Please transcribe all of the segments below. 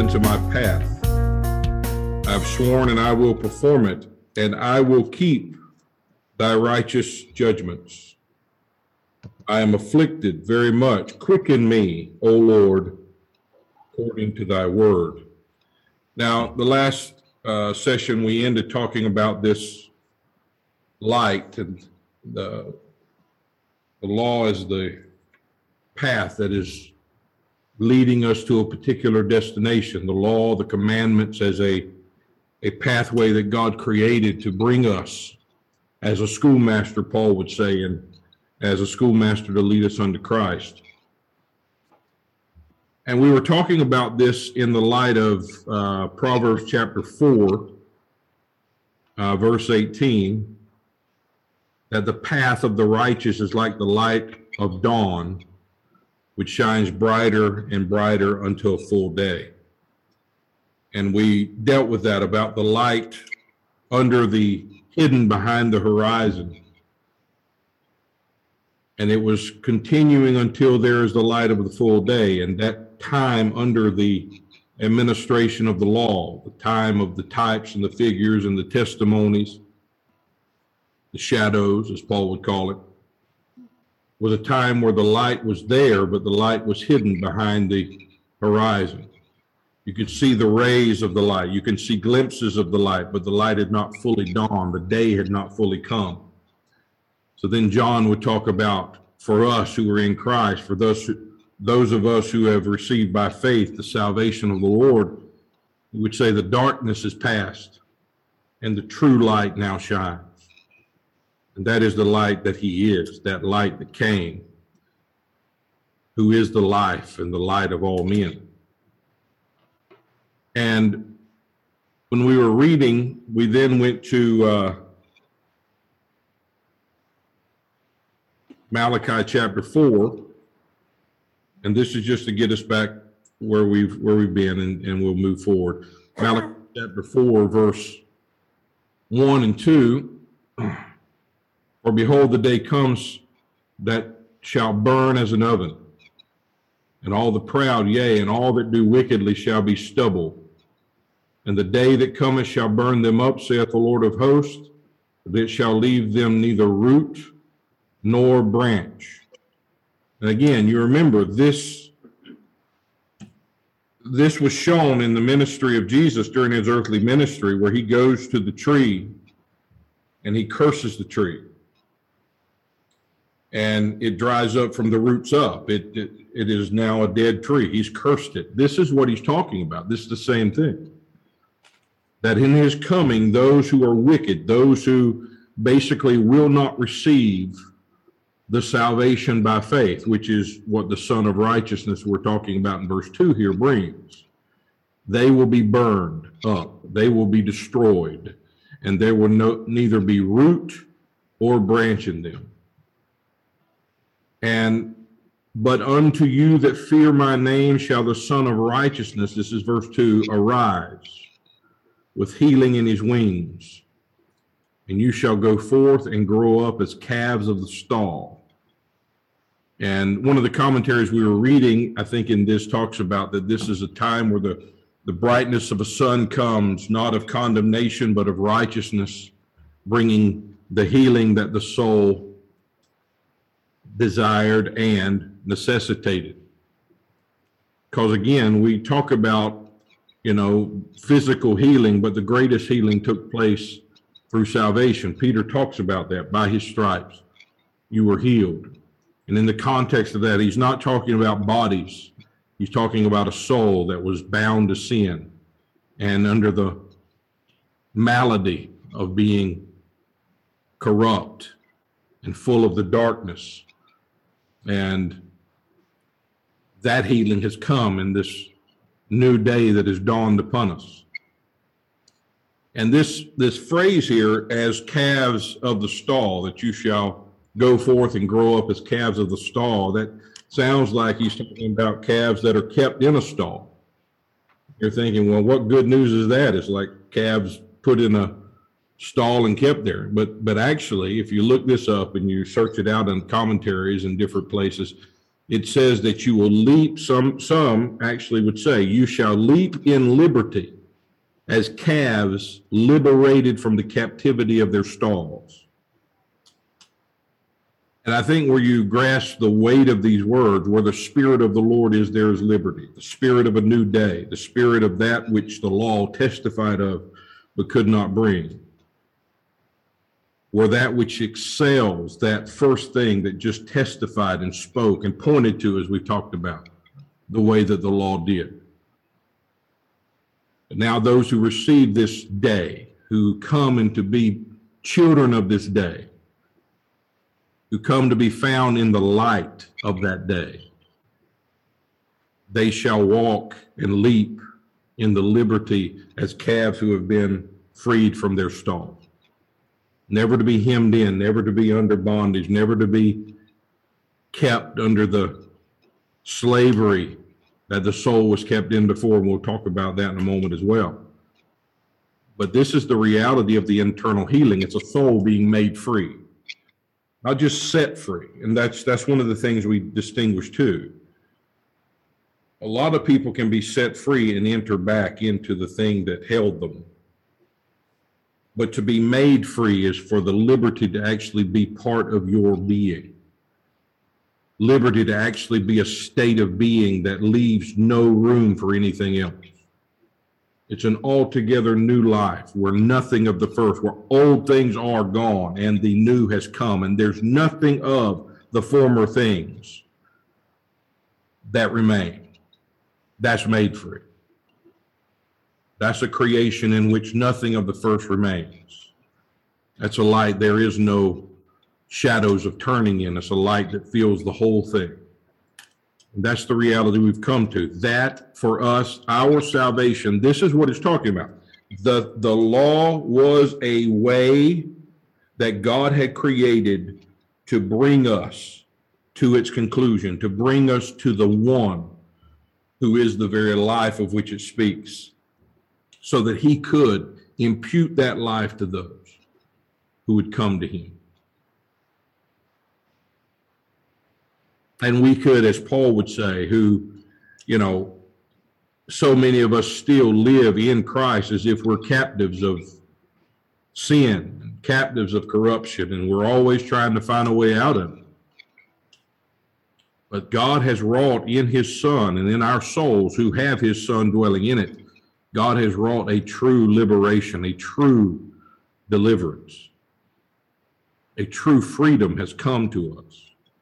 into my path. I've sworn and I will perform it, and I will keep thy righteous judgments. I am afflicted very much. Quicken me, O Lord, according to thy word. Now, the last session we ended talking about this light, and the law is the path that is leading us to a particular destination. The law, the commandments as a pathway that God created to bring us, as a schoolmaster, Paul would say, and as a schoolmaster to lead us unto Christ. And we were talking about this in the light of Proverbs chapter 4, verse 18, that the path of the righteous is like the light of dawn, which shines brighter and brighter until full day. And we dealt with that about the light hidden behind the horizon. And it was continuing until there is the light of the full day. And that time under the administration of the law, the time of the types and the figures and the testimonies, the shadows, as Paul would call it, was a time where the light was there, but the light was hidden behind the horizon. You could see the rays of the light. You can see glimpses of the light, but the light had not fully dawned. The day had not fully come. So then John would talk about, for us who are in Christ, for those of us who have received by faith the salvation of the Lord, he would say the darkness is past and the true light now shines. And that is the light that he is, that light that came, who is the life and the light of all men. And when we were reading, we then went to Malachi chapter 4, and this is just to get us back where we've been, and we'll move forward. Malachi chapter 4, verse 1 and 2. For behold, the day comes that shall burn as an oven, and all the proud, yea, and all that do wickedly shall be stubble. And the day that cometh shall burn them up, saith the Lord of hosts, that shall leave them neither root nor branch. And again, you remember this was shown in the ministry of Jesus during his earthly ministry, where he goes to the tree and he curses the tree. And it dries up from the roots up. It is now a dead tree. He's cursed it. This is what he's talking about. This is the same thing. That in his coming, those who are wicked, those who basically will not receive the salvation by faith, which is what the Son of Righteousness we're talking about in verse 2 here brings, they will be burned up. They will be destroyed. And there will neither be root or branch in them. But unto you that fear my name shall the Son of Righteousness, this is verse 2, arise with healing in his wings. And you shall go forth and grow up as calves of the stall. And one of the commentaries we were reading, I think in this, talks about that this is a time where the brightness of a sun comes, not of condemnation, but of righteousness, bringing the healing that the soul desired and necessitated. Because again, we talk about, physical healing, but the greatest healing took place through salvation. Peter talks about that. By his stripes, you were healed. And in the context of that, he's not talking about bodies. He's talking about a soul that was bound to sin and under the malady of being corrupt and full of the darkness. And that healing has come in this new day that has dawned upon us. And this phrase here, as calves of the stall, that you shall go forth and grow up as calves of the stall, that sounds like he's talking about calves that are kept in a stall. You're thinking, well, what good news is that? It's like calves put in a stall and kept there. But actually, if you look this up and you search it out in commentaries in different places, it says that you will leap, some actually would say, you shall leap in liberty as calves liberated from the captivity of their stalls. And I think where you grasp the weight of these words, where the Spirit of the Lord is, there is liberty, the spirit of a new day, the spirit of that which the law testified of but could not bring. Where that which excels that first thing that just testified and spoke and pointed to, as we've talked about, the way that the law did. But now those who receive this day, who come and to be children of this day, who come to be found in the light of that day, they shall walk and leap in the liberty as calves who have been freed from their stall. Never to be hemmed in, never to be under bondage, never to be kept under the slavery that the soul was kept in before, and we'll talk about that in a moment as well. But this is the reality of the internal healing. It's a soul being made free, not just set free. And that's one of the things we distinguish too. A lot of people can be set free and enter back into the thing that held them. But to be made free is for the liberty to actually be part of your being. Liberty to actually be a state of being that leaves no room for anything else. It's an altogether new life where nothing of the first, where old things are gone and the new has come, and there's nothing of the former things that remain. That's made free. That's a creation in which nothing of the first remains. That's a light there is no shadows of turning in. It's a light that fills the whole thing. And that's the reality we've come to. That for us, our salvation, this is what it's talking about. The law was a way that God had created to bring us to its conclusion, to bring us to the one who is the very life of which it speaks, so that he could impute that life to those who would come to him. And we could, as Paul would say, who, so many of us still live in Christ as if we're captives of sin, captives of corruption, and we're always trying to find a way out of it. But God has wrought in his Son and in our souls who have his Son dwelling in it, God has wrought a true liberation, a true deliverance. A true freedom has come to us.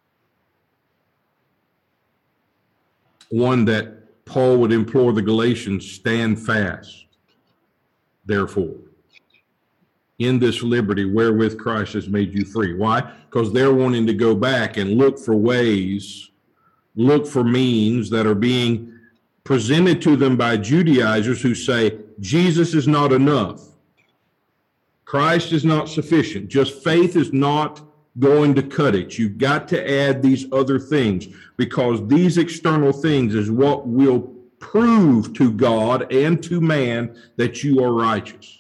One that Paul would implore the Galatians, stand fast, therefore, in this liberty wherewith Christ has made you free. Why? Because they're wanting to go back and look for ways, look for means that are being presented to them by Judaizers who say, Jesus is not enough. Christ is not sufficient. Just faith is not going to cut it. You've got to add these other things, because these external things is what will prove to God and to man that you are righteous.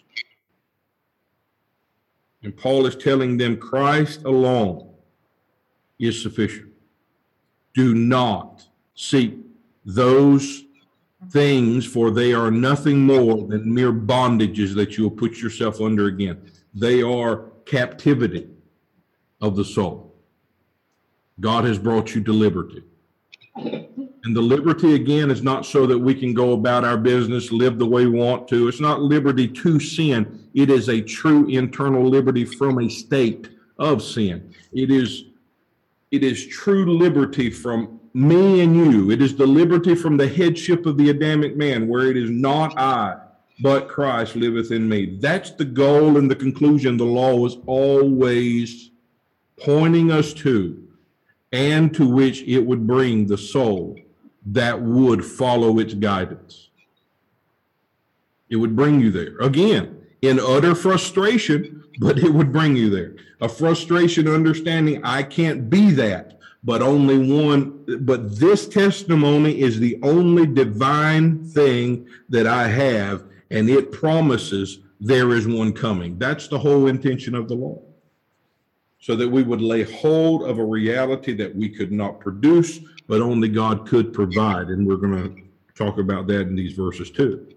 And Paul is telling them Christ alone is sufficient. Do not seek those things, for they are nothing more than mere bondages that you will put yourself under again. They are captivity of the soul. God has brought you to liberty. And the liberty, again, is not so that we can go about our business, live the way we want to. It's not liberty to sin. It is a true internal liberty from a state of sin. It is true liberty from me and you. It is the liberty from the headship of the Adamic man, where it is not I, but Christ liveth in me. That's the goal and the conclusion the law is always pointing us to, and to which it would bring the soul that would follow its guidance. It would bring you there. Again, in utter frustration, but it would bring you there. A frustration understanding I can't be that. But this testimony is the only divine thing that I have, and it promises there is one coming. That's the whole intention of the law. So that we would lay hold of a reality that we could not produce, but only God could provide. And we're going to talk about that in these verses too.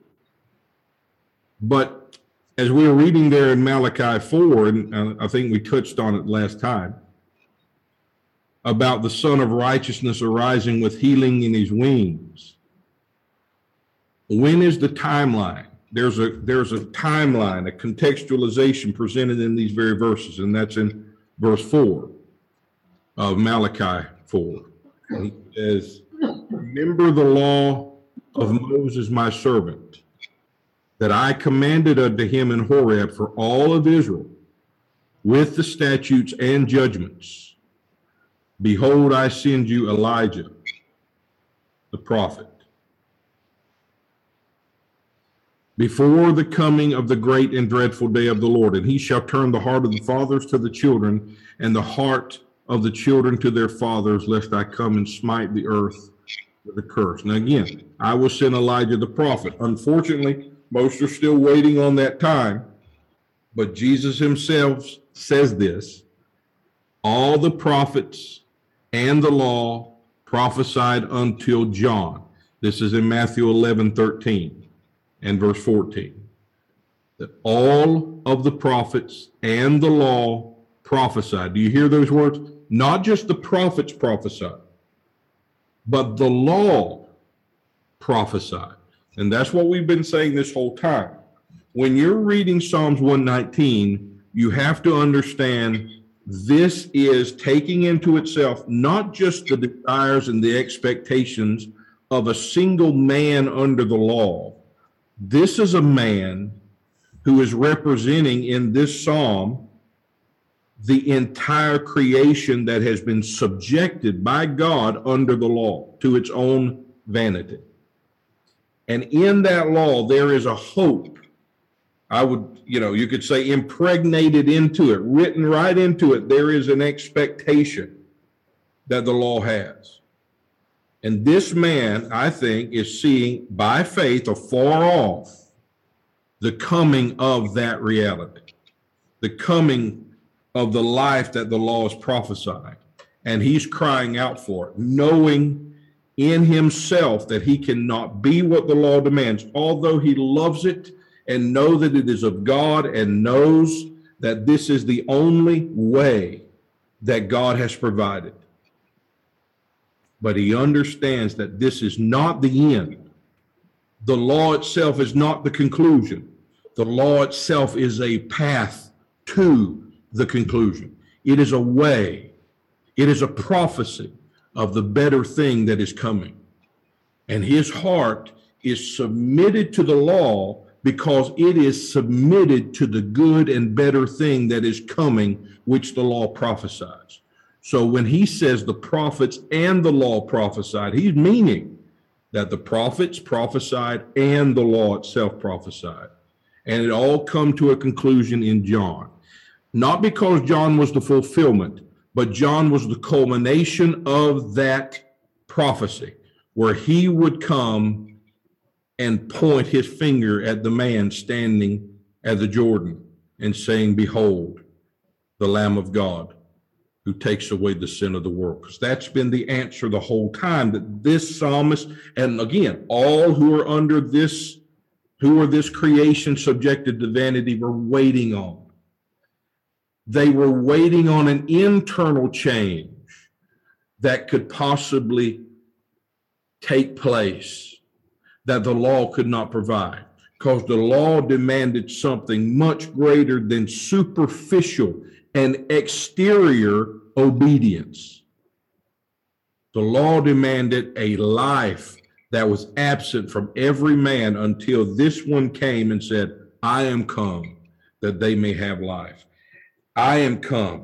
But as we were reading there in Malachi 4, and I think we touched on it last time, about the Son of Righteousness arising with healing in his wings. When is the timeline? There's a timeline, a contextualization presented in these very verses, and that's in verse 4 of Malachi 4. And he says, remember the law of Moses, my servant, that I commanded unto him in Horeb for all of Israel, with the statutes and judgments. Behold, I send you Elijah, the prophet, before the coming of the great and dreadful day of the Lord. And he shall turn the heart of the fathers to the children, and the heart of the children to their fathers, lest I come and smite the earth with a curse. Now again, I will send Elijah the prophet. Unfortunately, most are still waiting on that time, but Jesus himself says this: all the prophets and the law prophesied until John. This is in Matthew 11:13 and verse 14. That all of the prophets and the law prophesied. Do you hear those words? Not just the prophets prophesied, but the law prophesied. And that's what we've been saying this whole time. When you're reading Psalms 119, you have to understand this is taking into itself not just the desires and the expectations of a single man under the law. This is a man who is representing in this psalm the entire creation that has been subjected by God under the law to its own vanity. And in that law, there is a hope. I would, you could say impregnated into it, written right into it. There is an expectation that the law has. And this man, I think, is seeing by faith afar off the coming of that reality, the coming of the life that the law is prophesying. And he's crying out for it, knowing in himself that he cannot be what the law demands, although he loves it and know that it is of God and knows that this is the only way that God has provided. But he understands that this is not the end. The law itself is not the conclusion. The law itself is a path to the conclusion. It is a way. It is a prophecy of the better thing that is coming. And his heart is submitted to the law because it is submitted to the good and better thing that is coming, which the law prophesies. So when he says the prophets and the law prophesied, he's meaning that the prophets prophesied and the law itself prophesied. And it all come to a conclusion in John. Not because John was the fulfillment, but John was the culmination of that prophecy, where he would come and point his finger at the man standing at the Jordan and saying, behold, the Lamb of God who takes away the sin of the world. Because that's been the answer the whole time, that this psalmist, and again, all who are under this, who are this creation subjected to vanity, were waiting on. They were waiting on an internal change that could possibly take place that the law could not provide, because the law demanded something much greater than superficial and exterior obedience. The law demanded a life that was absent from every man until this one came and said, I am come that they may have life. I am come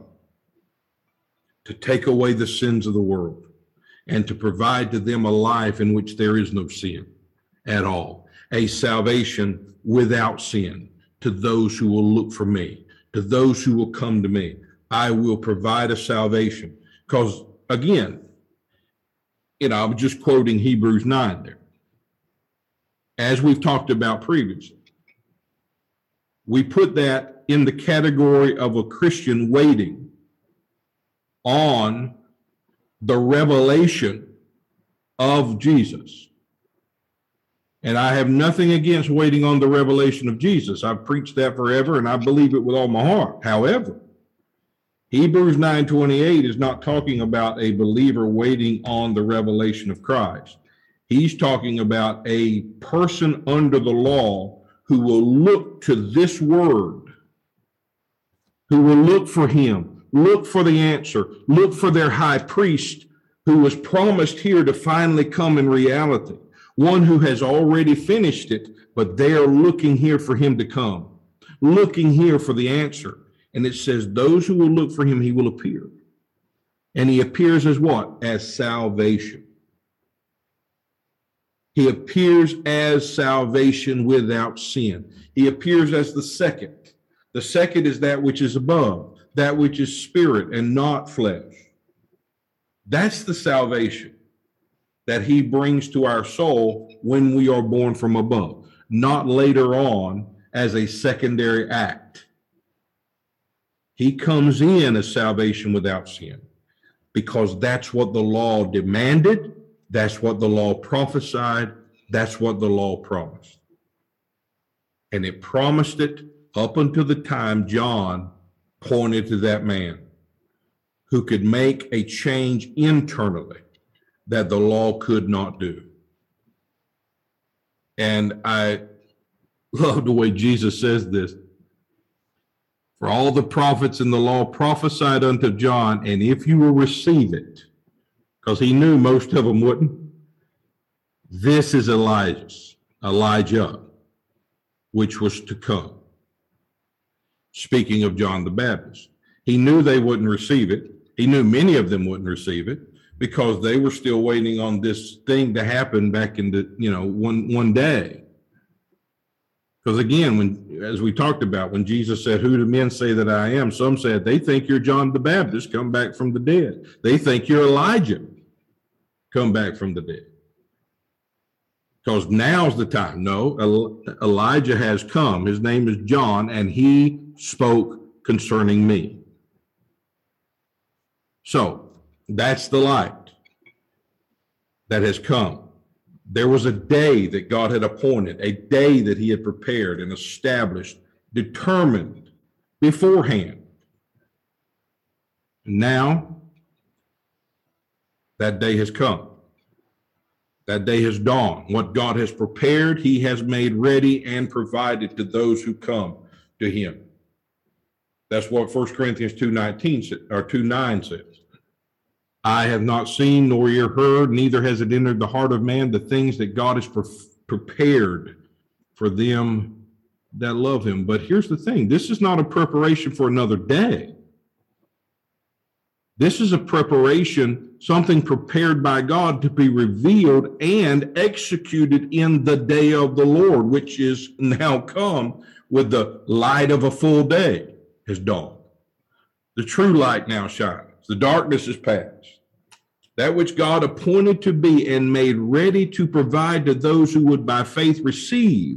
to take away the sins of the world and to provide to them a life in which there is no sin at all, a salvation without sin to those who will look for me, to those who will come to me. I will provide a salvation. Because again, I was just quoting Hebrews 9 there. As we've talked about previously, we put that in the category of a Christian waiting on the revelation of Jesus. And I have nothing against waiting on the revelation of Jesus. I've preached that forever, and I believe it with all my heart. However, Hebrews 9:28 is not talking about a believer waiting on the revelation of Christ. He's talking about a person under the law who will look to this word, who will look for him, look for the answer, look for their high priest who was promised here to finally come in reality, one who has already finished it, but they are looking here for him to come, looking here for the answer. And it says, those who will look for him, he will appear. And he appears as what? As salvation. He appears as salvation without sin. He appears as the second. The second is that which is above, that which is spirit and not flesh. That's the salvation that he brings to our soul when we are born from above, not later on as a secondary act. He comes in as salvation without sin because that's what the law demanded. That's what the law prophesied. That's what the law promised. And it promised it up until the time John pointed to that man who could make a change internally that the law could not do. And I love the way Jesus says this. For all the prophets in the law prophesied unto John, and if you will receive it, because he knew most of them wouldn't, this is Elijah, which was to come. Speaking of John the Baptist, he knew they wouldn't receive it. He knew many of them wouldn't receive it because they were still waiting on this thing to happen back in the, one day. Because again, when, as we talked about, when Jesus said, who do men say that I am? Some said, they think you're John the Baptist, come back from the dead. They think you're Elijah, come back from the dead. Because now's the time. No, Elijah has come. His name is John, and he spoke concerning me. So that's the light that has come. There was a day that God had appointed, a day that he had prepared and established, determined beforehand. Now, that day has come. That day has dawned. What God has prepared, he has made ready and provided to those who come to him. That's what 1 Corinthians 2:9 says. I have not seen nor ear heard, neither has it entered the heart of man the things that God has prepared for them that love him. But here's the thing. This is not a preparation for another day. This is a preparation, something prepared by God to be revealed and executed in the day of the Lord, which is now come with the light of a full day has dawned. The true light now shines. The darkness is past. That which God appointed to be and made ready to provide to those who would by faith receive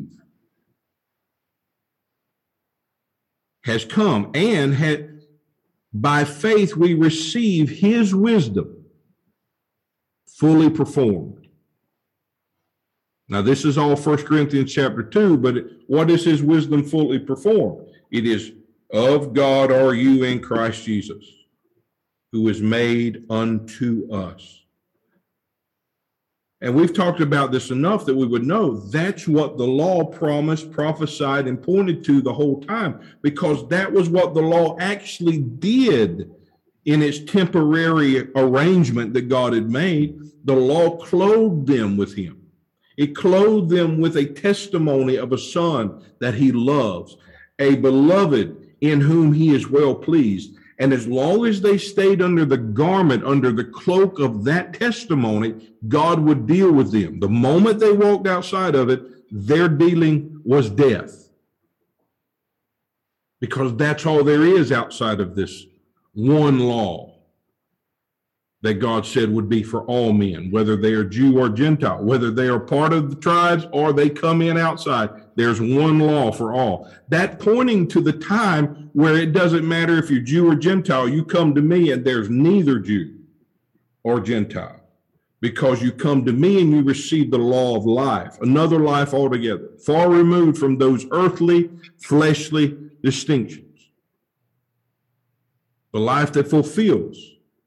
has come, and by faith we receive his wisdom fully performed. Now this is all 1 Corinthians chapter 2, but what is his wisdom fully performed? It is of God are you in Christ Jesus, who is made unto us. And we've talked about this enough that we would know that's what the law promised, prophesied, and pointed to the whole time, because that was what the law actually did in its temporary arrangement that God had made. The law clothed them with him. It clothed them with a testimony of a son that he loves, a beloved in whom he is well pleased. And as long as they stayed under the garment, under the cloak of that testimony, God would deal with them. The moment they walked outside of it, their dealing was death. Because that's all there is outside of this one law that God said would be for all men, whether they are Jew or Gentile, whether they are part of the tribes or they come in outside. There's one law for all. That pointing to the time where it doesn't matter if you're Jew or Gentile, you come to me and there's neither Jew or Gentile. because you come to me and you receive the law of life, another life altogether, far removed from those earthly, fleshly distinctions. The life that fulfills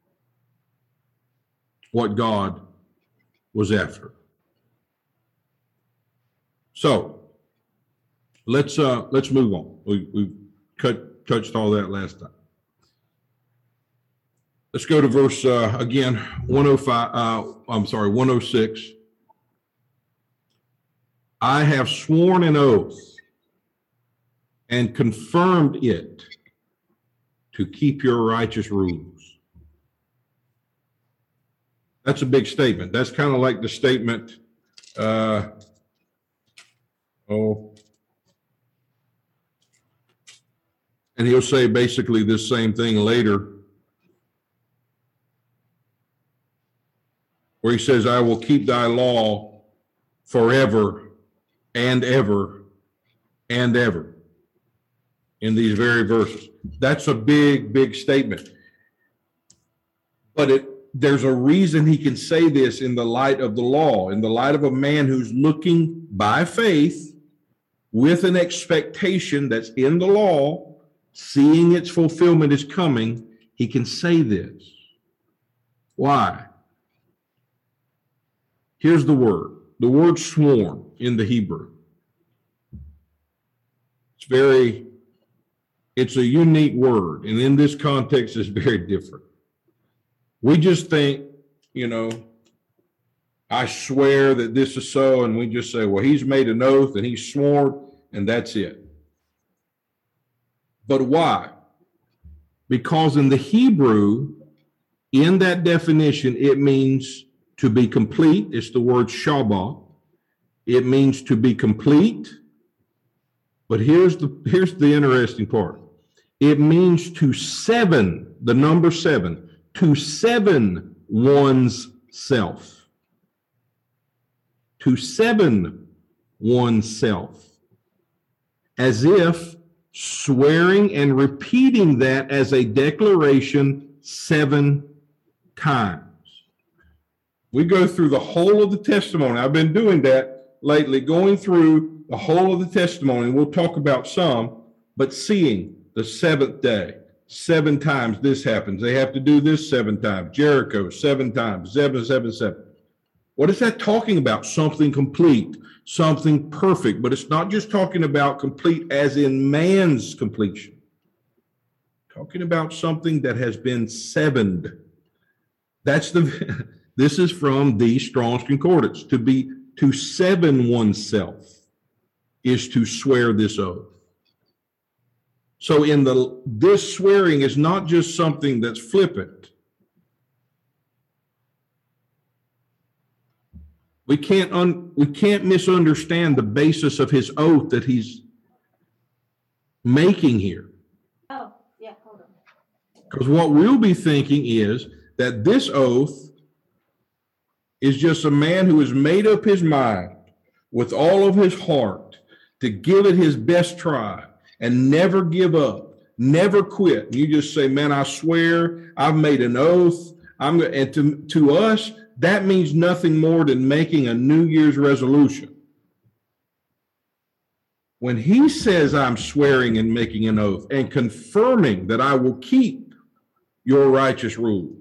what God was after. So let's move on. We touched all that last time. Let's go to verse again 106. I have sworn an oath and confirmed it to keep your righteous rules. That's a big statement. That's kind of like the statement, and he'll say basically this same thing later, where he says, I will keep thy law forever and ever and ever, in these very verses. That's a big, big statement. But there's a reason he can say this in the light of the law, in the light of a man who's looking by faith with an expectation that's in the law, seeing its fulfillment is coming. He can say this. Why? Here's the word sworn in the Hebrew. It's a unique word, and in this context it's very different. We just think, I swear that this is so, and we just say, well, he's made an oath and he's sworn, and that's it. But why? Because in the Hebrew, in that definition, it means to be complete. It's the word shabbat. It means to be complete. But here's the interesting part. It means to seven, the number 7, to seven one's self. To seven oneself. As if swearing and repeating that as a declaration 7 times. We go through the whole of the testimony. I've been doing that lately, going through the whole of the testimony. We'll talk about some, but seeing the 7th day, 7 times this happens. They have to do this 7 times. Jericho, 7 times, 7, 7, 7. What is that talking about? Something complete, something perfect, but it's not just talking about complete as in man's completion. Talking about something that has been sevened. This is from the Strong's Concordance. To seven oneself is to swear this oath. So this swearing is not just something that's flippant. We can't misunderstand the basis of his oath that he's making here. Oh, yeah, hold on. Because what we'll be thinking is that this oath is just a man who has made up his mind with all of his heart to give it his best try and never give up, never quit. And you just say, man, I swear, I've made an oath. And to us, that means nothing more than making a New Year's resolution. When he says I'm swearing and making an oath and confirming that I will keep your righteous rules,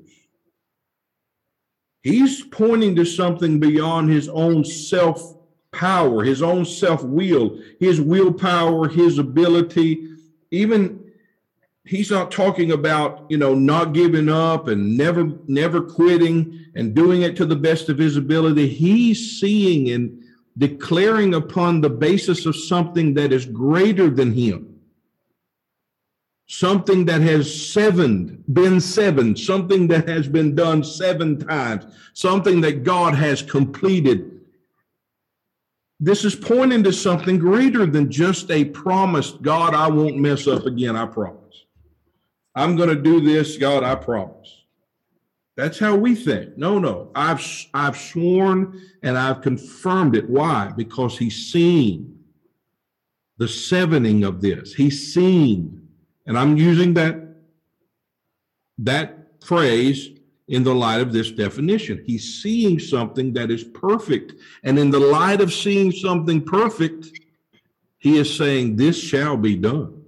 he's pointing to something beyond his own self-power, his own self-will, his willpower, his ability. Even he's not talking about, not giving up and never quitting and doing it to the best of his ability. He's seeing and declaring upon the basis of something that is greater than him. Something that has been seven, something that has been done 7 times, something that God has completed. This is pointing to something greater than just a promise. God, I won't mess up again, I promise. I'm going to do this, God, I promise. That's how we think. No. I've sworn and I've confirmed it. Why? Because he's seen the sevening of this. He's seen. And I'm using that phrase in the light of this definition. He's seeing something that is perfect. And in the light of seeing something perfect, he is saying, this shall be done.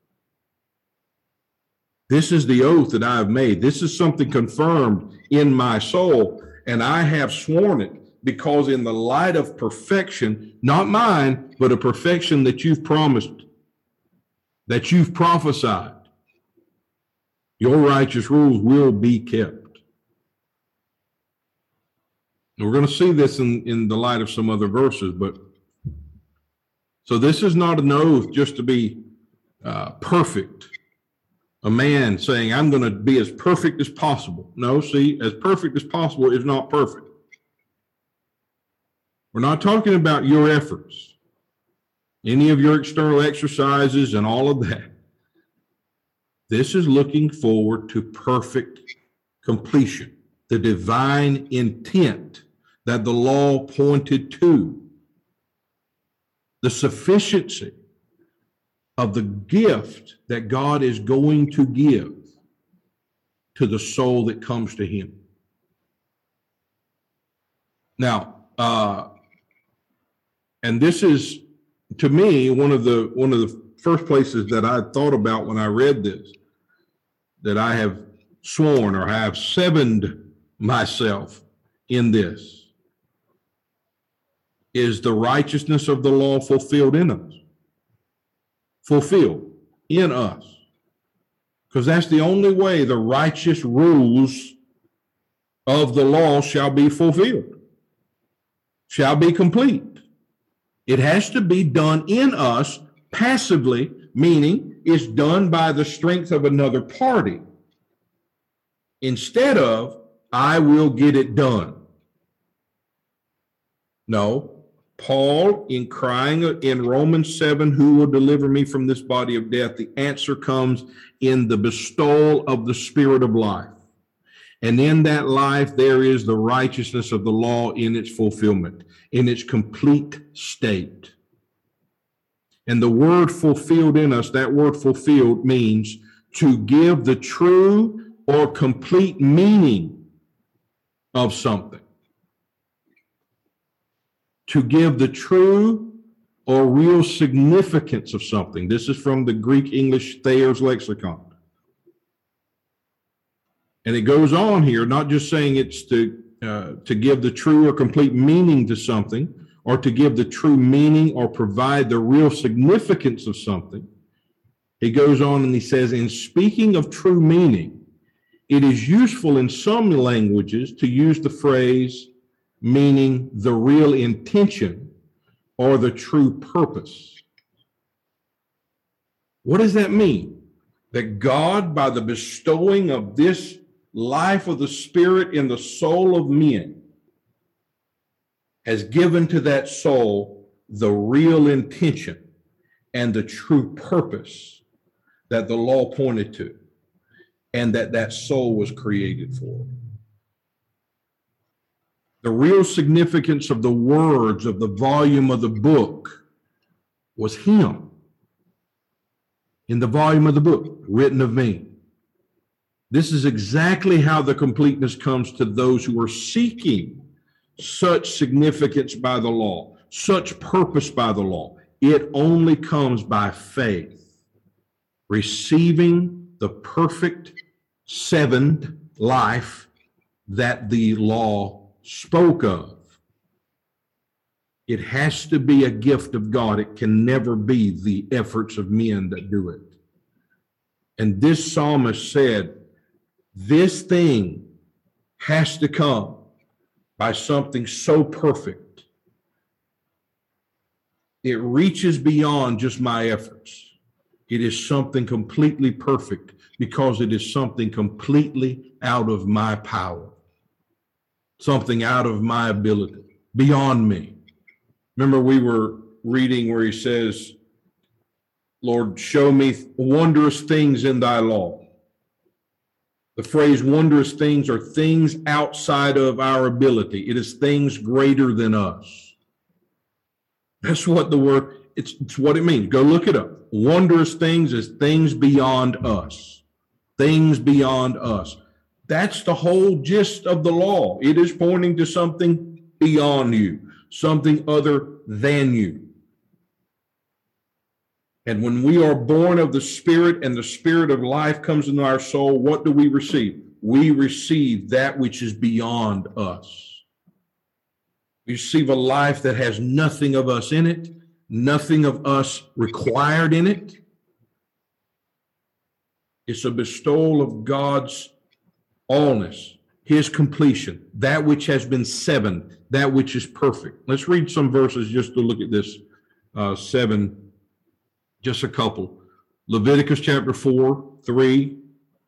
This is the oath that I have made. This is something confirmed in my soul, and I have sworn it because in the light of perfection, not mine, but a perfection that you've promised, that you've prophesied, your righteous rules will be kept. And we're going to see this in the light of some other verses, but so this is not an oath just to be perfect. A man saying, I'm going to be as perfect as possible. No, see, as perfect as possible is not perfect. We're not talking about your efforts, any of your external exercises and all of that. This is looking forward to perfect completion, the divine intent that the law pointed to, the sufficiency of the gift that God is going to give to the soul that comes to him. Now, and this is, to me, one of the first places that I thought about when I read this, that I have sworn or have sevened myself in this, is the righteousness of the law fulfilled in us. Fulfilled in us. Because that's the only way the righteous rules of the law shall be fulfilled, shall be complete. It has to be done in us passively, meaning it's done by the strength of another party, instead of, I will get it done. No. Paul, in crying in Romans 7, who will deliver me from this body of death? The answer comes in the bestowal of the Spirit of life. And in that life, there is the righteousness of the law in its fulfillment, in its complete state. And the word fulfilled in us, that word fulfilled means to give the true or complete meaning of something. To give the true or real significance of something. This is from the Greek English Thayer's Lexicon. And it goes on here, not just saying it's to give the true or complete meaning to something, or to give the true meaning or provide the real significance of something. He goes on and he says, in speaking of true meaning, it is useful in some languages to use the phrase meaning the real intention or the true purpose. What does that mean? That God, by the bestowing of this life of the Spirit in the soul of men, has given to that soul the real intention and the true purpose that the law pointed to, and that soul was created for. The real significance of the words of the volume of the book was him in the volume of the book written of me. This is exactly how the completeness comes to those who are seeking such significance by the law, such purpose by the law. It only comes by faith, receiving the perfect seventh life that the law spoke of. It has to be a gift of God. It can never be the efforts of men that do it. And this psalmist said, this thing has to come by something so perfect. It reaches beyond just my efforts. It is something completely perfect because it is something completely out of my power. Something out of my ability, beyond me. Remember, we were reading where he says, Lord, show me wondrous things in thy law. The phrase wondrous things are things outside of our ability. It is things greater than us. That's what the word, it's what it means. Go look it up. Wondrous things is things beyond us. Things beyond us. That's the whole gist of the law. It is pointing to something beyond you, something other than you. And when we are born of the Spirit and the Spirit of life comes into our soul, what do we receive? We receive that which is beyond us. We receive a life that has nothing of us in it, nothing of us required in it. It's a bestowal of God's allness, his completion, that which has been seven, that which is perfect. Let's read some verses just to look at this 7, just a couple. Leviticus chapter 4, 3.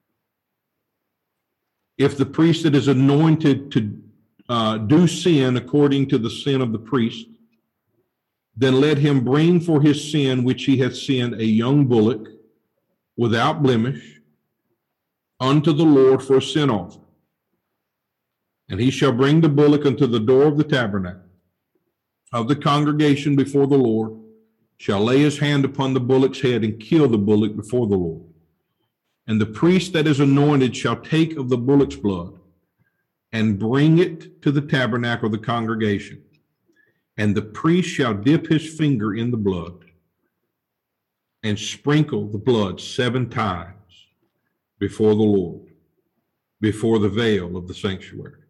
If the priest that is anointed to do sin according to the sin of the priest, then let him bring for his sin which he hath sinned a young bullock without blemish unto the Lord for a sin offering. And he shall bring the bullock unto the door of the tabernacle of the congregation before the Lord, shall lay his hand upon the bullock's head and kill the bullock before the Lord. And the priest that is anointed shall take of the bullock's blood and bring it to the tabernacle of the congregation. And the priest shall dip his finger in the blood and sprinkle the blood 7 times before the Lord, before the veil of the sanctuary.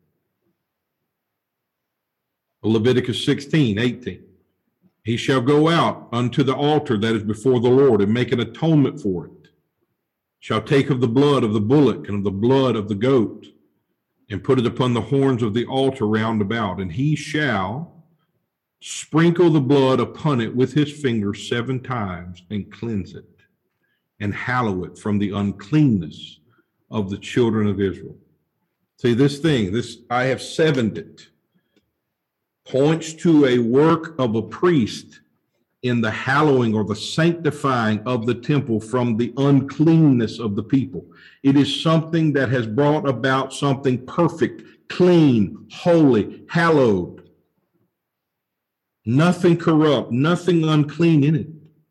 Leviticus 16, 18. He shall go out unto the altar that is before the Lord and make an atonement for it. Shall take of the blood of the bullock and of the blood of the goat and put it upon the horns of the altar round about. And he shall sprinkle the blood upon it with his finger 7 times and cleanse it and hallow it from the uncleanness of the children of Israel. See, this I have sevened it, points to a work of a priest in the hallowing or the sanctifying of the temple from the uncleanness of the people. It is something that has brought about something perfect, clean, holy, hallowed. Nothing corrupt, nothing unclean in it.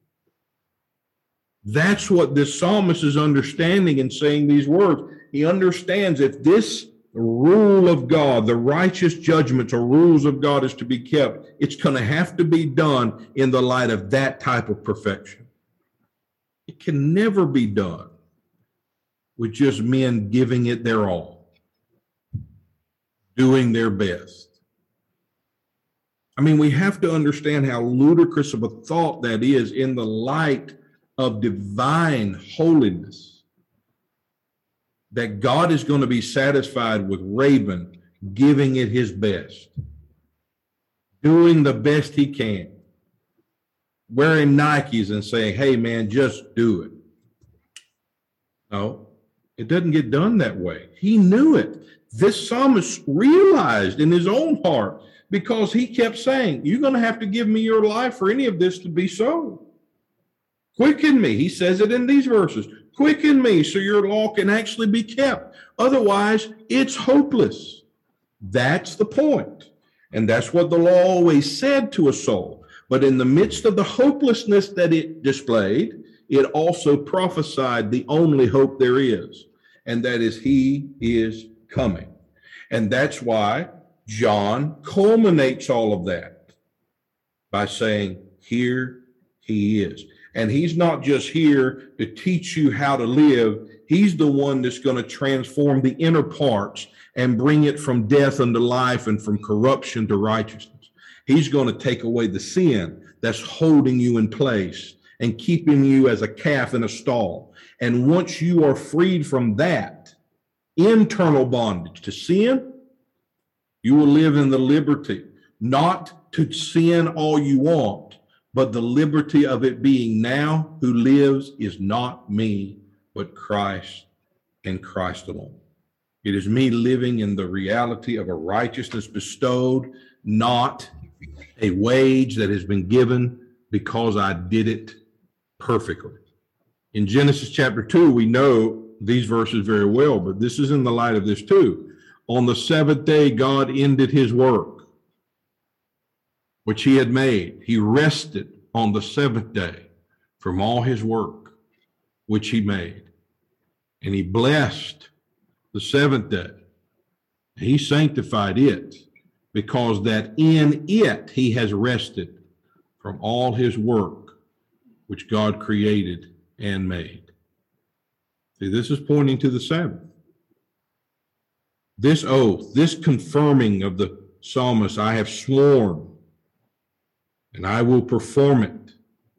That's what this psalmist is understanding in saying these words. He understands if this rule of God, the righteous judgments or rules of God is to be kept, it's going to have to be done in the light of that type of perfection. It can never be done with just men giving it their all, doing their best. I mean, we have to understand how ludicrous of a thought that is in the light of divine holiness. That God is going to be satisfied with Raven giving it his best, doing the best he can, wearing Nikes and saying, hey, man, just do it. No, it doesn't get done that way. He knew it. This psalmist realized in his own heart, because he kept saying, you're going to have to give me your life for any of this to be so. Quicken me. He says it in these verses. Quicken me so your law can actually be kept. Otherwise, it's hopeless. That's the point. And that's what the law always said to a soul. But in the midst of the hopelessness that it displayed, it also prophesied the only hope there is, and that is he is coming. And that's why John culminates all of that by saying, here he is. And he's not just here to teach you how to live. He's the one that's going to transform the inner parts and bring it from death unto life and from corruption to righteousness. He's going to take away the sin that's holding you in place and keeping you as a calf in a stall. And once you are freed from that internal bondage to sin, you will live in the liberty, not to sin all you want, but the liberty of it being now who lives is not me, but Christ and Christ alone. It is me living in the reality of a righteousness bestowed, not a wage that has been given because I did it perfectly. In Genesis chapter 2, we know these verses very well, but this is in the light of this too. On the 7th day, God ended his work, which he had made. He rested on the 7th day from all his work, which he made. And he blessed the seventh day. He sanctified it, because that in it he has rested from all his work which God created and made. See, this is pointing to the Sabbath. This oath, this confirming of the psalmist, I have sworn, and I will perform it.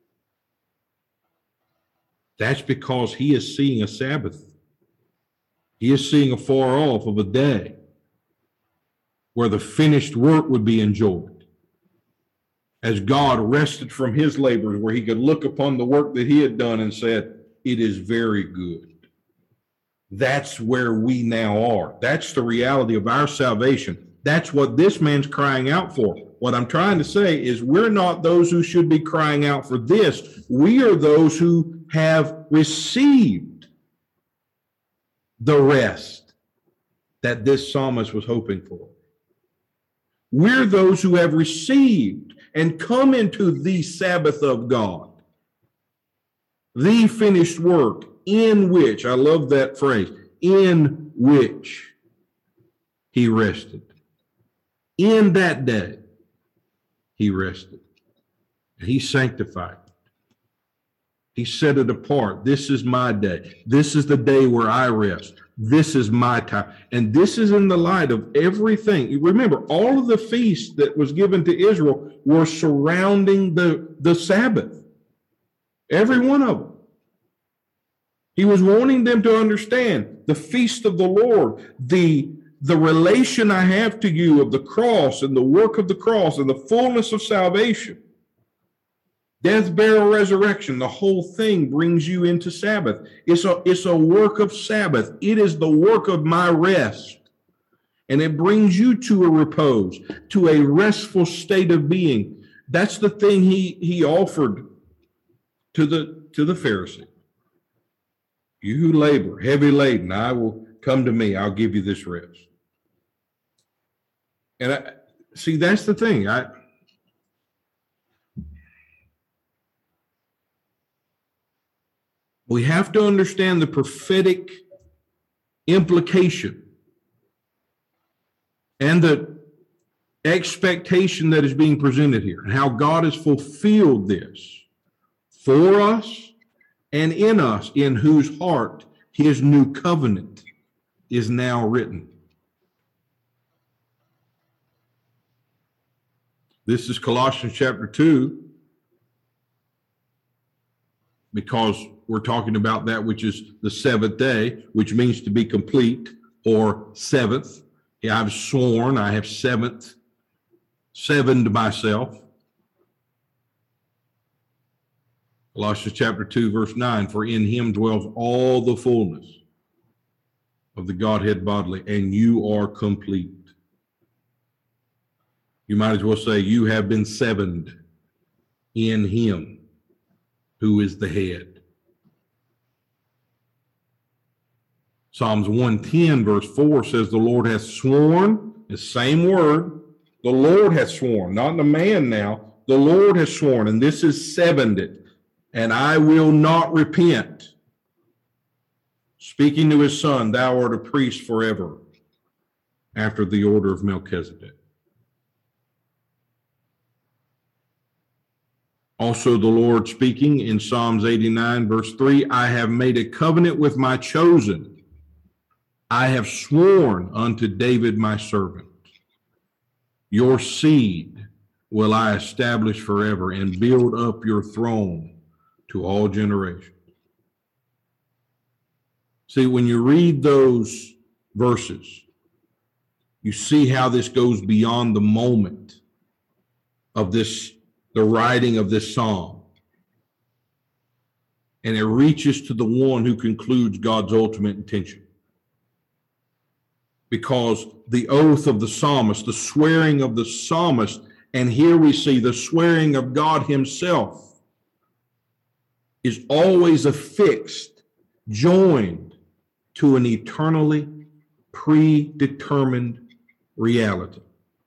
That's because he is seeing a Sabbath. He is seeing afar off of a day where the finished work would be enjoyed, as God rested from his labors, where he could look upon the work that he had done and said, it is very good. That's where we now are. That's the reality of our salvation. That's what this man's crying out for. What I'm trying to say is we're not those who should be crying out for this. We are those who have received the rest that this psalmist was hoping for. We're those who have received and come into the Sabbath of God, the finished work in which, I love that phrase, in which he rested. In that day, he rested. He sanctified it. He set it apart. This is my day. This is the day where I rest. This is my time. And this is in the light of everything. Remember, all of the feasts that was given to Israel were surrounding the Sabbath. Every one of them. He was wanting them to understand the feast of the Lord, the relation I have to you of the cross and the work of the cross and the fullness of salvation. Death, burial, resurrection, the whole thing brings you into Sabbath. It's a work of Sabbath. It is the work of my rest. And it brings you to a repose, to a restful state of being. That's the thing he offered to the Pharisee. You who labor, heavy laden, I will come to me. I'll give you this rest. And see, that's the thing. We have to understand the prophetic implication and the expectation that is being presented here, and how God has fulfilled this for us and in us, in whose heart his new covenant is now written. This is Colossians chapter 2, because we're talking about that which is the seventh day, which means to be complete, or seventh. Yeah, I've sworn, I have sevened myself. Colossians chapter 2, verse 9, for in him dwells all the fullness of the Godhead bodily, and you are complete. You might as well say you have been sevened in him who is the head. Psalms 110, verse 4 says, the Lord hath sworn, the same word, the Lord hath sworn, not the man now, the Lord has sworn, and this is sevened it. And I will not repent. Speaking to his son, thou art a priest forever, after the order of Melchizedek. Also the Lord speaking in Psalms 89, verse 3, I have made a covenant with my chosen. I have sworn unto David my servant. Your seed will I establish forever and build up your throne to all generations. See, when you read those verses, you see how this goes beyond the moment of this, the writing of this psalm. And it reaches to the one who concludes God's ultimate intention. Because the oath of the psalmist, the swearing of the psalmist, and here we see the swearing of God himself, is always affixed, joined to an eternally predetermined reality.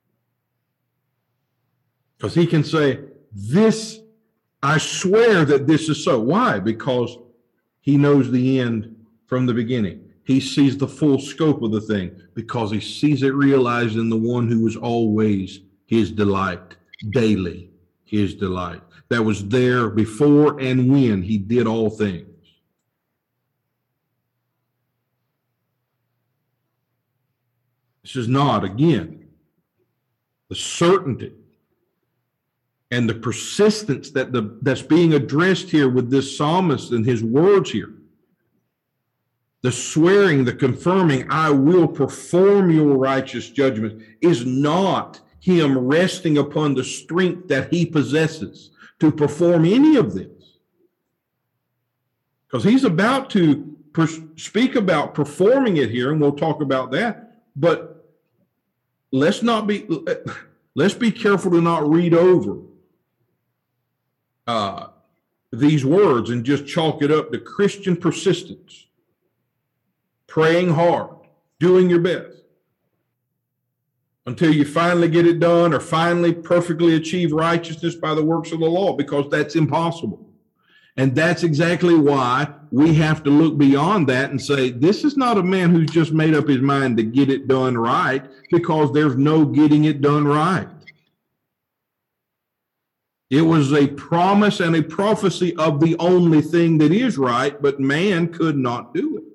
Because he can say, this, I swear that this is so. Why? Because he knows the end from the beginning. He sees the full scope of the thing because he sees it realized in the one who was always his delight, daily his delight, that was there before and when he did all things. This is not, again, the certainty and the persistence that's being addressed here with this psalmist and his words here. The swearing, the confirming, I will perform your righteous judgment, is not him resting upon the strength that he possesses to perform any of this. Because he's about to speak about performing it here, and we'll talk about that. But let's be careful to not read over these words and just chalk it up to Christian persistence, praying hard, doing your best until you finally get it done or finally perfectly achieve righteousness by the works of the law, because that's impossible. And that's exactly why we have to look beyond that and say, this is not a man who's just made up his mind to get it done right, because there's no getting it done right. It was a promise and a prophecy of the only thing that is right, but man could not do it.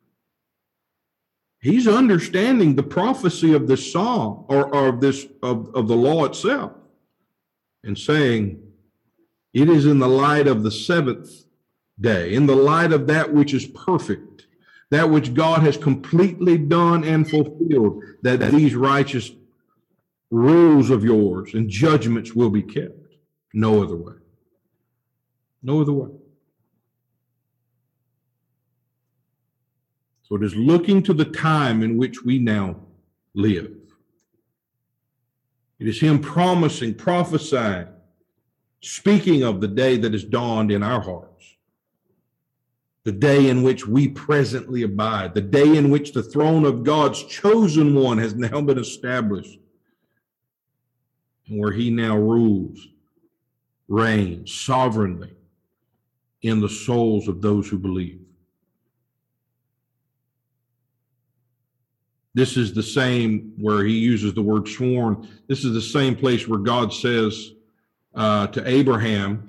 He's understanding the prophecy of this psalm or of the law itself and saying, it is in the light of the seventh day, in the light of that which is perfect, that which God has completely done and fulfilled, that these righteous rules of yours and judgments will be kept. No other way. No other way. So it is looking to the time in which we now live. It is him promising, prophesying, speaking of the day that has dawned in our hearts, the day in which we presently abide, the day in which the throne of God's chosen one has now been established, and where he now rules, reigns sovereignly in the souls of those who believe. This is the same where he uses the word sworn. This is the same place where God says to Abraham,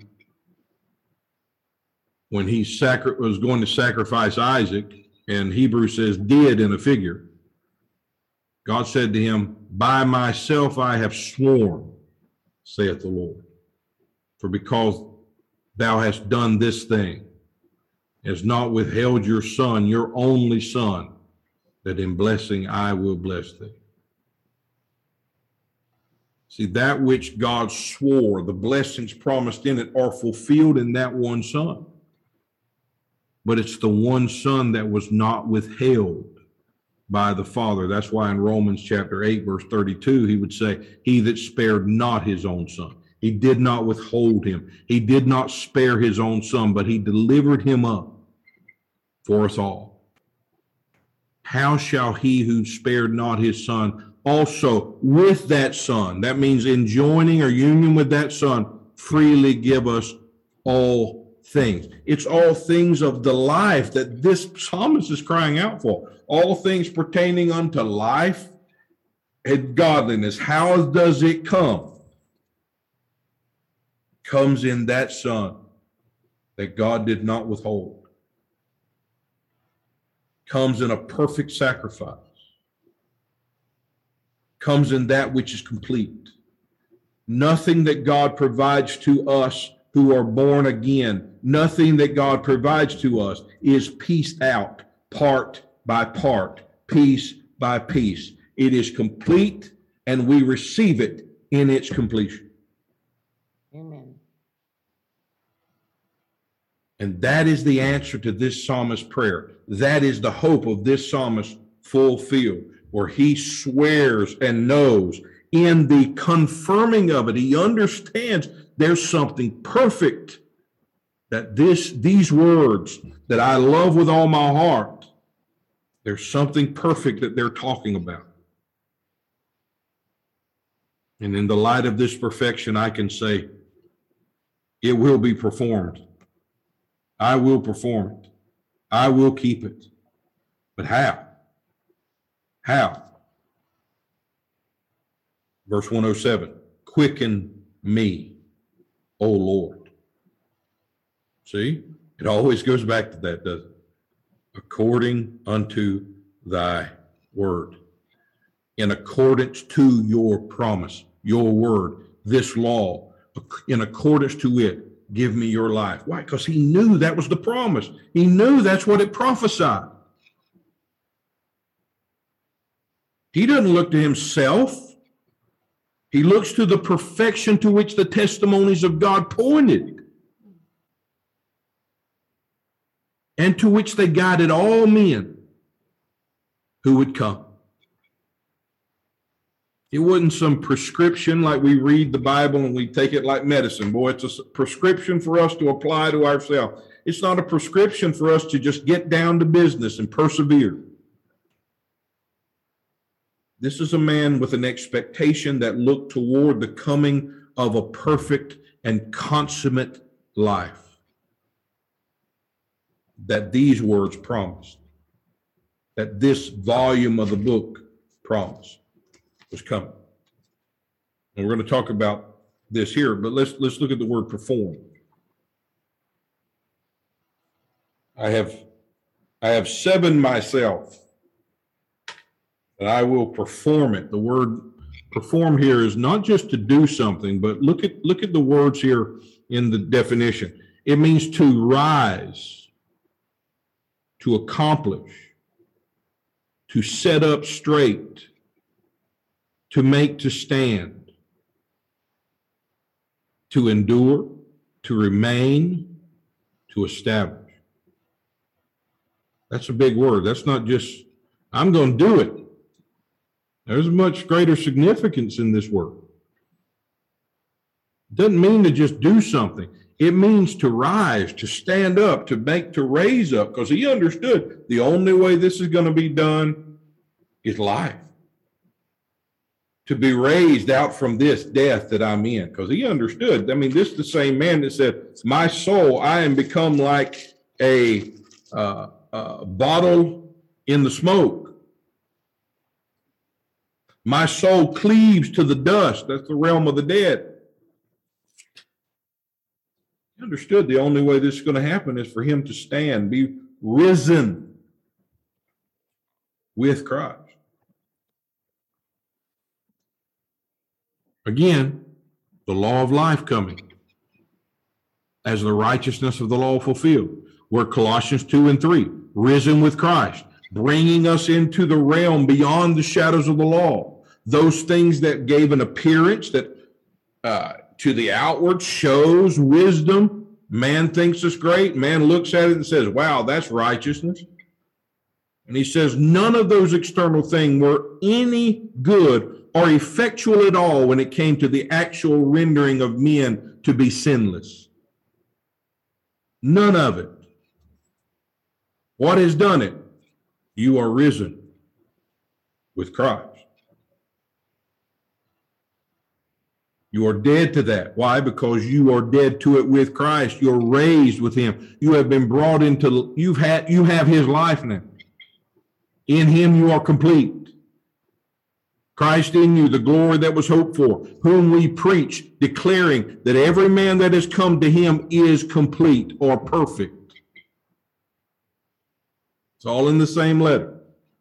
when he was going to sacrifice Isaac, and Hebrews says did in a figure, God said to him, by myself I have sworn, saith the Lord. For because thou hast done this thing, has not withheld your son, your only son, that in blessing I will bless thee. See, that which God swore, the blessings promised in it are fulfilled in that one son. But it's the one son that was not withheld by the Father. That's why in Romans chapter 8, verse 32, he would say, he that spared not his own son. He did not withhold him. He did not spare his own son, but he delivered him up for us all. How shall he who spared not his son also with that son, that means in joining or union with that son, freely give us all things? It's all things of the life that this psalmist is crying out for. All things pertaining unto life and godliness. How does it come? Comes in that son that God did not withhold. Comes in a perfect sacrifice. Comes in that which is complete. Nothing that God provides to us who are born again, nothing that God provides to us is pieced out, part by part, piece by piece. It is complete, and we receive it in its completion. Amen. And that is the answer to this psalmist's prayer. That is the hope of this psalmist fulfilled, where he swears and knows in the confirming of it. He understands there's something perfect, that these words that I love with all my heart, there's something perfect that they're talking about. And in the light of this perfection, I can say, it will be performed. I will perform it. I will keep it. But how? How? Verse 107, quicken me, O Lord. See, it always goes back to that, doesn't it? According unto thy word. In accordance to your promise, your word, this law, in accordance to it, give me your life. Why? Because he knew that was the promise. He knew that's what it prophesied. He doesn't look to himself. He looks to the perfection to which the testimonies of God pointed, and to which they guided all men who would come. It wasn't some prescription like we read the Bible and we take it like medicine. Boy, it's a prescription for us to apply to ourselves. It's not a prescription for us to just get down to business and persevere. This is a man with an expectation that looked toward the coming of a perfect and consummate life that these words promised, that this volume of the book promised was coming. And we're going to talk about this here, but let's look at the word perform. I have said myself that I will perform it. The word perform here is not just to do something, but look at the words here in the definition. It means to rise, to accomplish, to set up straight, to make to stand, to endure, to remain, to establish. That's a big word. That's not just, I'm going to do it. There's much greater significance in this word. It doesn't mean to just do something. It means to rise, to stand up, to raise up, because he understood the only way this is going to be done is life. To be raised out from this death that I'm in, because he understood. I mean, this is the same man that said, my soul, I am become like a bottle in the smoke. My soul cleaves to the dust. That's the realm of the dead. He understood the only way this is going to happen is for him to stand, be risen with Christ. Again, the law of life coming as the righteousness of the law fulfilled. We're Colossians 2 and 3, risen with Christ, bringing us into the realm beyond the shadows of the law. Those things that gave an appearance that to the outward shows wisdom. Man thinks it's great. Man looks at it and says, wow, that's righteousness. And he says none of those external things were any good or effectual at all when it came to the actual rendering of men to be sinless. None of it. What has done it? You are risen with Christ. You are dead to that. Why? Because you are dead to it with Christ. You're raised with him. You have been brought into, you have his life now. In him you are complete. Christ in you, the glory that was hoped for, whom we preach, declaring that every man that has come to him is complete or perfect. It's all in the same letter.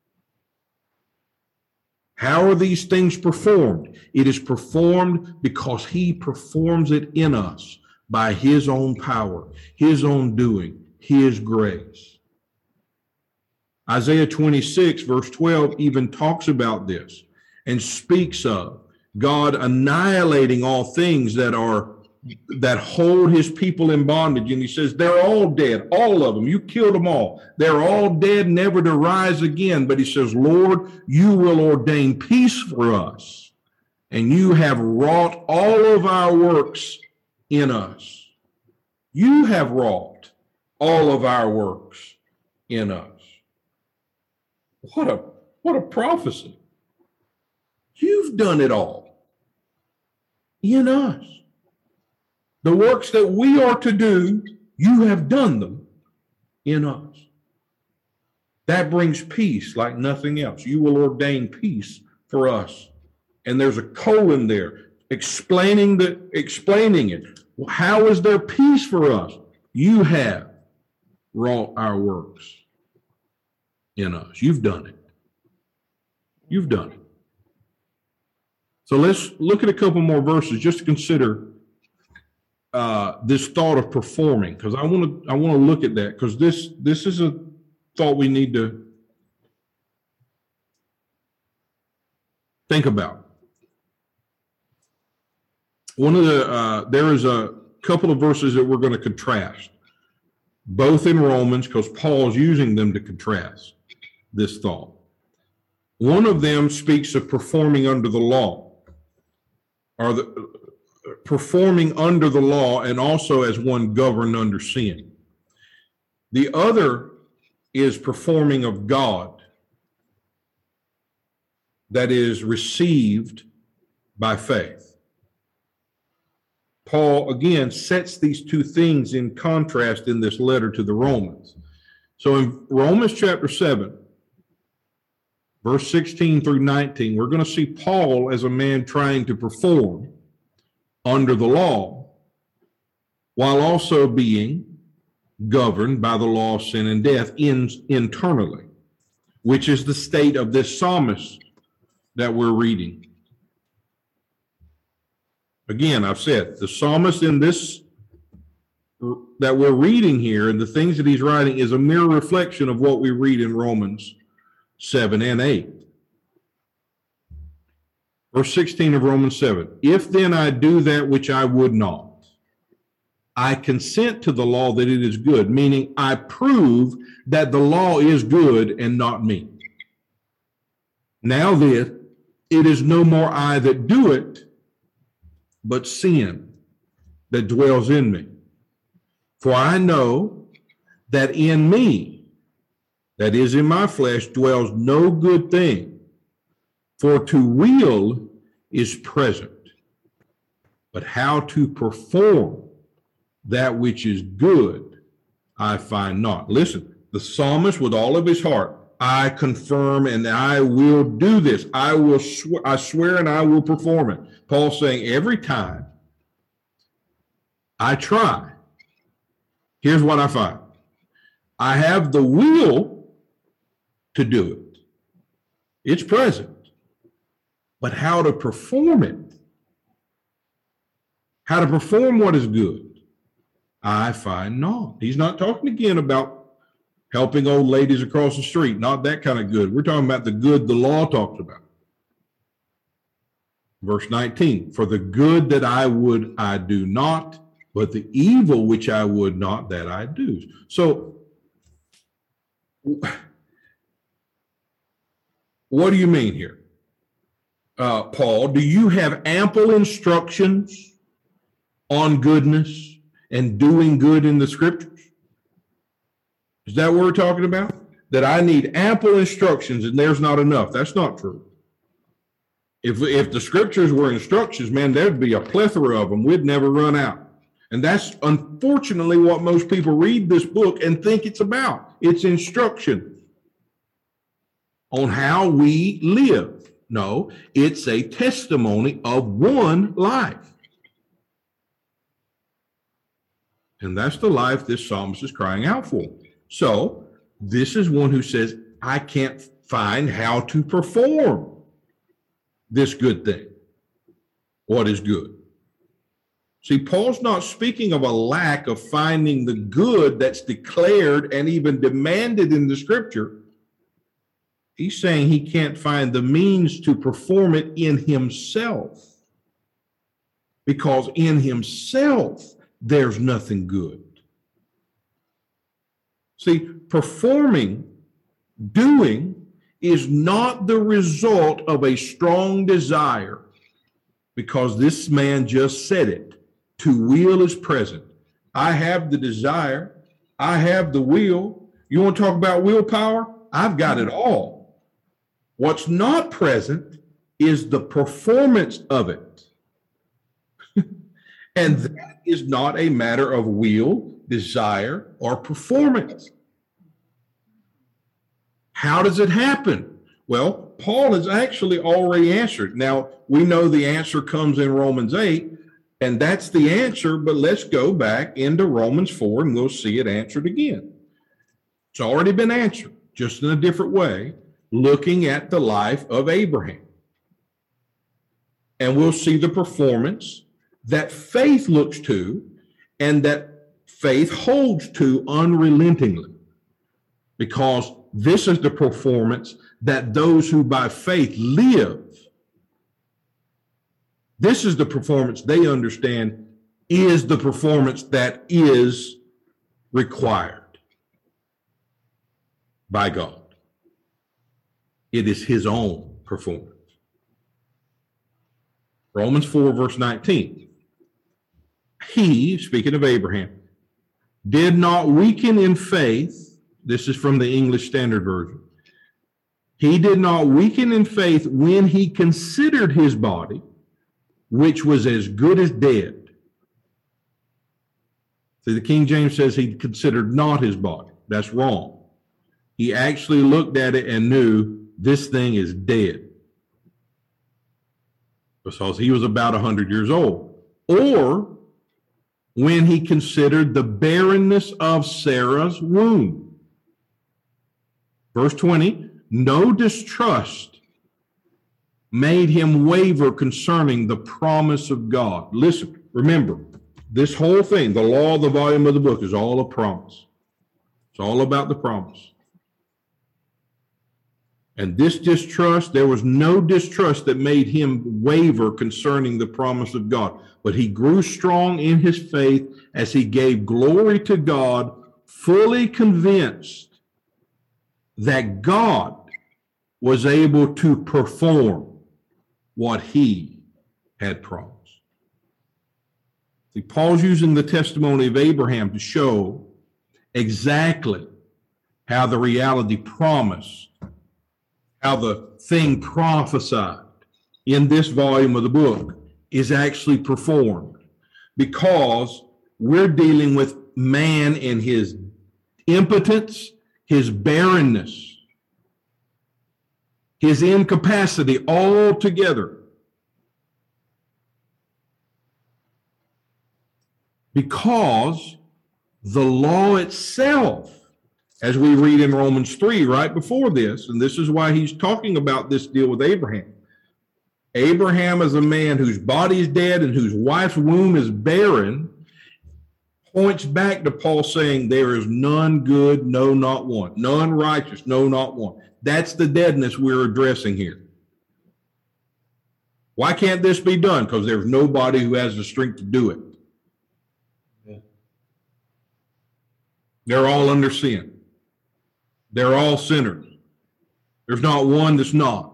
How are these things performed? It is performed because he performs it in us by his own power, his own doing, his grace. Isaiah 26, verse 12, even talks about this and speaks of God annihilating all things that hold his people in bondage. And he says, they're all dead, all of them. You killed them all. They're all dead, never to rise again. But he says, Lord, you will ordain peace for us, and you have wrought all of our works in us. You have wrought all of our works in us. What a prophecy. You've done it all in us. The works that we are to do, you have done them in us. That brings peace like nothing else. You will ordain peace for us. And there's a colon there explaining it. How is there peace for us? You have wrought our works in us. You've done it. You've done it. So let's look at a couple more verses just to consider this thought of performing, because I want to look at that, because this is a thought we need to think about. There is a couple of verses that we're going to contrast, both in Romans, because Paul's using them to contrast this thought. One of them speaks of performing under the law, or performing under the law, and also as one governed under sin. The other is performing of God, that is received by faith. Paul, again, sets these two things in contrast in this letter to the Romans. So in Romans chapter 7, verse 16 through 19, we're going to see Paul as a man trying to perform under the law while also being governed by the law of sin and death internally, which is the state of this psalmist that we're reading. Again, I've said the psalmist in this that we're reading here and the things that he's writing is a mere reflection of what we read in Romans 7 and 8. Verse 16 of Romans 7, if then I do that which I would not, I consent to the law that it is good, meaning I prove that the law is good and not me. Now this, it is no more I that do it, but sin that dwells in me. For I know that in me, that is in my flesh, dwells no good thing. For to will is present, but how to perform that which is good, I find not. Listen, the psalmist with all of his heart, I confirm and I will do this. I swear and I will perform it. Paul's saying every time I try, here's what I find. I have the will to do it. It's present. But how to perform it, how to perform what is good, I find not. He's not talking again about helping old ladies across the street, not that kind of good. We're talking about the good the law talks about. Verse 19, for the good that I would, I do not, but the evil which I would not, that I do. So, what do you mean here? Paul, do you have ample instructions on goodness and doing good in the scriptures? Is that what we're talking about? That I need ample instructions and there's not enough. That's not true. If the scriptures were instructions, man, there'd be a plethora of them. We'd never run out. And that's unfortunately what most people read this book and think it's about. It's instruction on how we live. No, it's a testimony of one life. And that's the life this psalmist is crying out for. So this is one who says, I can't find how to perform this good thing. What is good? See, Paul's not speaking of a lack of finding the good that's declared and even demanded in the scripture. He's saying he can't find the means to perform it in himself, because in himself, there's nothing good. See, performing, doing, is not the result of a strong desire, because this man just said it. To will is present. I have the desire. I have the will. You want to talk about willpower? I've got it all. What's not present is the performance of it. And that is not a matter of will, desire, or performance. How does it happen? Well, Paul has actually already answered. Now, we know the answer comes in Romans 8, and that's the answer, but let's go back into Romans 4 and we'll see it answered again. It's already been answered, just in a different way, looking at the life of Abraham. And we'll see the performance that faith looks to and that faith holds to unrelentingly. Because this is the performance that those who by faith live, this is the performance they understand is the performance that is required by God. It is his own performance. Romans 4, verse 19. He, speaking of Abraham, did not weaken in faith. This is from the English Standard Version. He did not weaken in faith when he considered his body, which was as good as dead. See, the King James says he considered not his body. That's wrong. He actually looked at it and knew this thing is dead, because he was about 100 years old. Or when he considered the barrenness of Sarah's womb. Verse 20, no distrust made him waver concerning the promise of God. Listen, remember, this whole thing, the law, the volume of the book, is all a promise. It's all about the promise. And this distrust, there was no distrust that made him waver concerning the promise of God. But he grew strong in his faith as he gave glory to God, fully convinced that God was able to perform what he had promised. See, Paul's using the testimony of Abraham to show exactly how the reality promised, how the thing prophesied in this volume of the book is actually performed, because we're dealing with man and his impotence, his barrenness, his incapacity all together. Because the law itself, as we read in Romans 3 right before this, and this is why he's talking about this deal with Abraham. Abraham is a man whose body is dead and whose wife's womb is barren, points back to Paul saying, there is none good, no, not one. None righteous, no, not one. That's the deadness we're addressing here. Why can't this be done? Because there's nobody who has the strength to do it. They're all under sin. They're all sinners. There's not one that's not.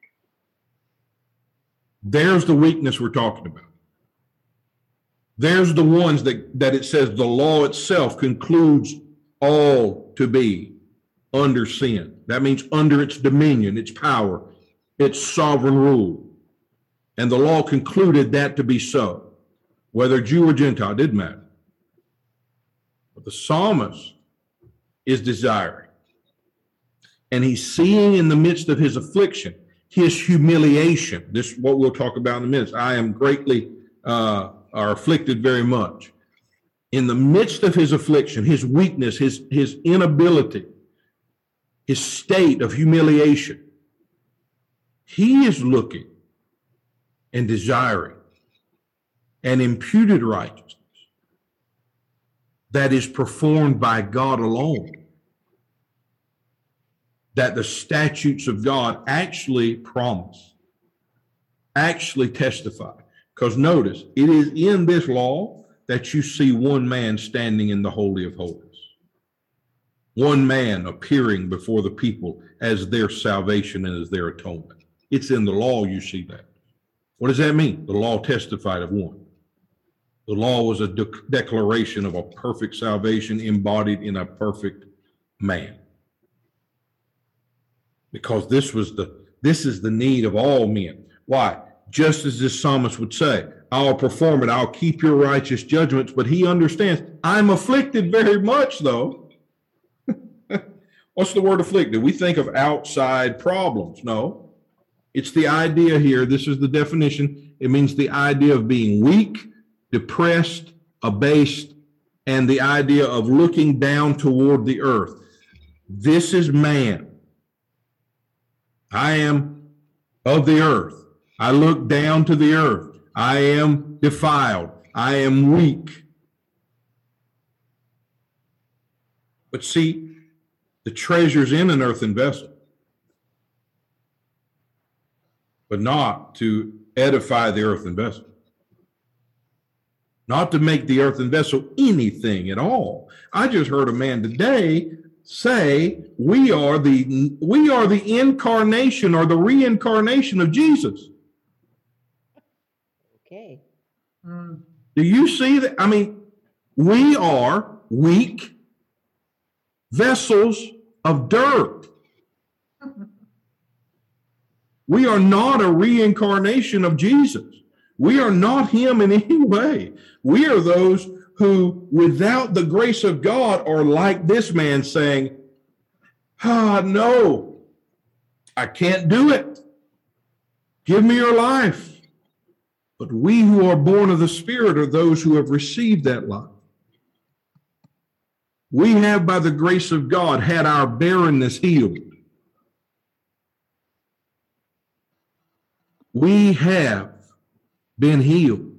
There's the weakness we're talking about. There's the ones that it says the law itself concludes all to be under sin. That means under its dominion, its power, its sovereign rule. And the law concluded that to be so. Whether Jew or Gentile, it didn't matter. But the psalmist is desiring. And he's seeing in the midst of his affliction, his humiliation. This is what we'll talk about in a minute. I am greatly are afflicted very much. In the midst of his affliction, his weakness, his inability, his state of humiliation, he is looking and desiring an imputed righteousness that is performed by God alone. That the statutes of God actually promise, actually testify. Because notice, it is in this law that you see one man standing in the Holy of Holies. One man appearing before the people as their salvation and as their atonement. It's in the law you see that. What does that mean? The law testified of one. The law was a declaration of a perfect salvation embodied in a perfect man. Because this is the need of all men. Why? Just as this psalmist would say, I'll perform it, I'll keep your righteous judgments, but he understands, I'm afflicted very much though. What's the word afflicted? We think of outside problems. No, it's the idea here. This is the definition. It means the idea of being weak, depressed, abased, and the idea of looking down toward the earth. This is man. I am of the earth. I look down to the earth. I am defiled. I am weak. But see, the treasure's in an earthen vessel, but not to edify the earthen vessel, not to make the earthen vessel anything at all. I just heard a man today say we are the incarnation or the reincarnation of Jesus. Okay. Do you see that? I mean, we are weak vessels of dirt. We are not a reincarnation of Jesus. We are not him in any way. We are those who, without the grace of God, are like this man saying, no, I can't do it. Give me your life. But we who are born of the Spirit are those who have received that life. We have, by the grace of God, had our barrenness healed. We have been healed.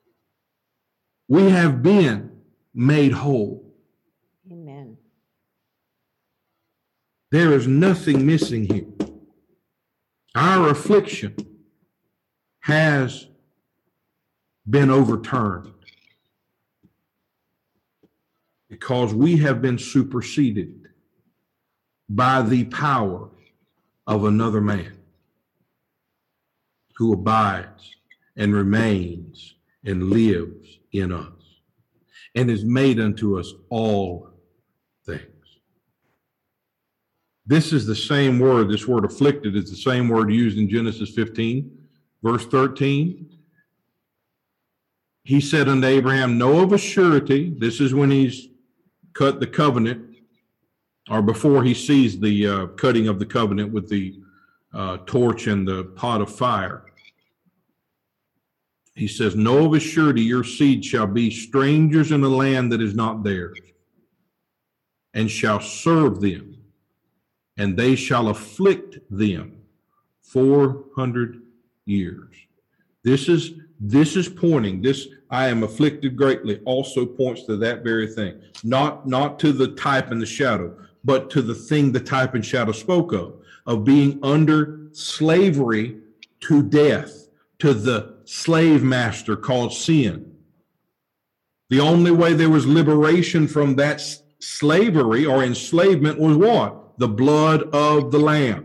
We have been made whole. Amen. There is nothing missing here. Our affliction has been overturned because we have been superseded by the power of another man who abides and remains and lives in us and is made unto us all things. This is the same word, this word afflicted is the same word used in Genesis 15, verse 13. He said unto Abraham, know of a surety, this is when he's cut the covenant, or before he sees the cutting of the covenant with the torch and the pot of fire. He says, know of a surety your seed shall be strangers in a land that is not theirs, and shall serve them, and they shall afflict them 400 years. This is pointing, this I am afflicted greatly also points to that very thing. Not to the type and the shadow, but to the thing the type and shadow spoke of being under slavery to death, to the slave master called sin. The only way there was liberation from that slavery or enslavement was what? The blood of the Lamb.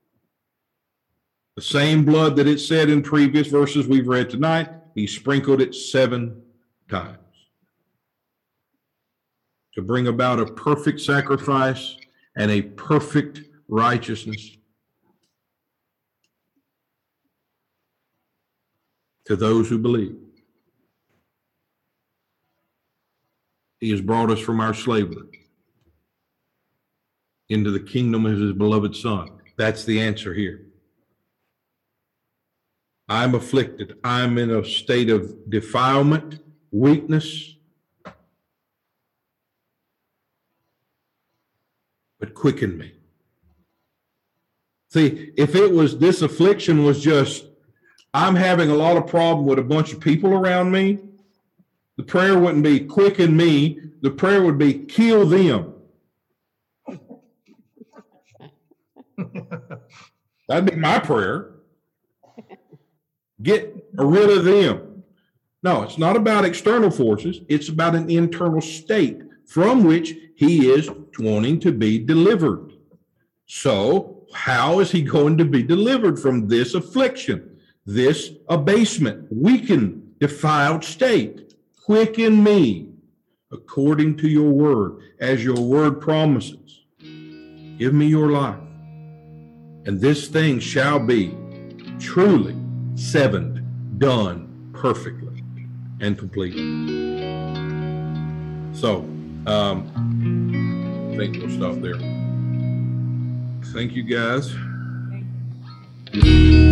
The same blood that it said in previous verses we've read tonight, he sprinkled it 7 times to bring about a perfect sacrifice and a perfect righteousness to those who believe. He has brought us from our slavery into the kingdom of his beloved Son. That's the answer here. I'm afflicted. I'm in a state of defilement, weakness, but quicken me. See, if it was, this affliction was just, I'm having a lot of problem with a bunch of people around me, the prayer wouldn't be quicken me. The prayer would be kill them. That'd be my prayer. Get rid of them. No, it's not about external forces. It's about an internal state from which he is wanting to be delivered. So how is he going to be delivered from this affliction, this abasement, weakened, defiled state? Quicken me according to your word, as your word promises. Give me your life. And this thing shall be truly sevened, done perfectly and completely. So, I think we'll stop there. Thank you, guys.